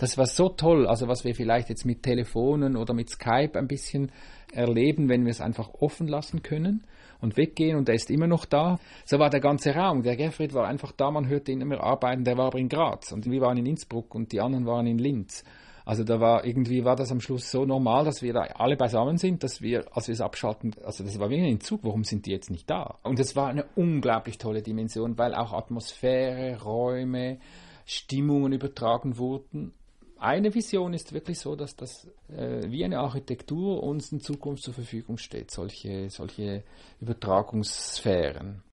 Das war so toll, also was wir vielleicht jetzt mit Telefonen oder mit Skype ein bisschen erleben, wenn wir es einfach offen lassen können und weggehen und er ist immer noch da. So war der ganze Raum. Der Gerfried war einfach da, man hörte ihn immer arbeiten, der war aber in Graz und wir waren in Innsbruck und die anderen waren in Linz. Also war das am Schluss so normal, dass wir da alle beisammen sind, dass wir, als wir es abschalten, also das war wie ein Entzug, warum sind die jetzt nicht da? Und es war eine unglaublich tolle Dimension, weil auch Atmosphäre, Räume, Stimmungen übertragen wurden. Eine Vision ist wirklich so, dass das wie eine Architektur uns in Zukunft zur Verfügung steht, solche Übertragungssphären.